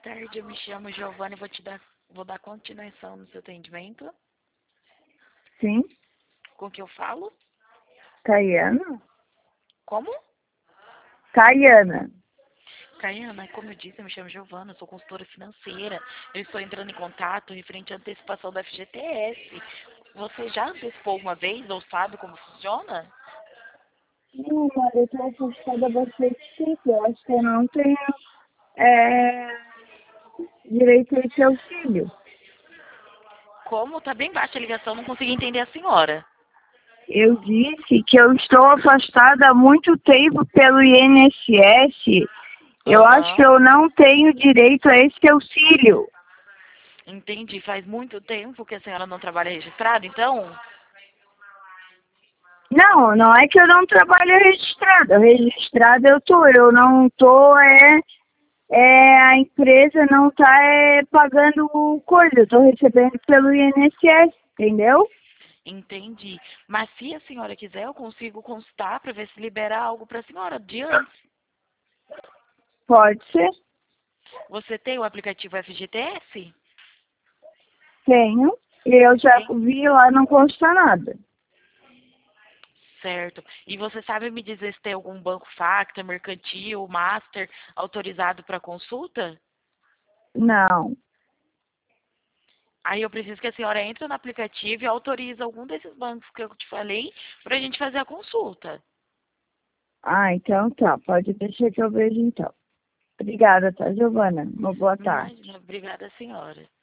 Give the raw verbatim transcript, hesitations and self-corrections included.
tarde, eu me chamo Giovana e vou te dar, vou dar continuação no seu atendimento. Sim, Com que eu falo? Caiana? Como? Caiana. Caiana, como eu disse, eu me chamo Giovana, eu sou consultora financeira. Eu estou entrando em contato referente à antecipação do F G T S. Você já antecipou uma vez ou sabe como funciona? Não, mas eu tô assustada bastante tempo. Eu acho que eu não tenho é, direito a esse auxílio. Como? Tá bem baixa a ligação, não consegui entender a senhora. Eu disse que eu estou afastada há muito tempo pelo I N S S. Eu acho que Aham, eu não tenho direito a esse auxílio. entendi. Faz muito tempo que a senhora não trabalha registrada, então? Não, não é que eu não trabalho registrada. Registrada eu tô. Eu não tô, é, é a empresa não tá é, pagando coisa. Eu tô recebendo pelo I N S S, entendeu? Entendi. Mas se a senhora quiser, eu consigo consultar para ver se libera algo para a senhora de antes. Pode ser. Você tem o aplicativo F G T S? Tenho. E eu já Tem. vi lá, não consta nada. Certo. E você sabe me dizer se tem algum banco Facta, Mercantil, Master autorizado para consulta? Não. Aí eu preciso que a senhora entre no aplicativo e autorize algum desses bancos que eu te falei para a gente fazer a consulta. Ah, então tá. Pode deixar que eu vejo então. Obrigada, tá, Giovana? Uma boa tarde. Imagina. Obrigada, senhora.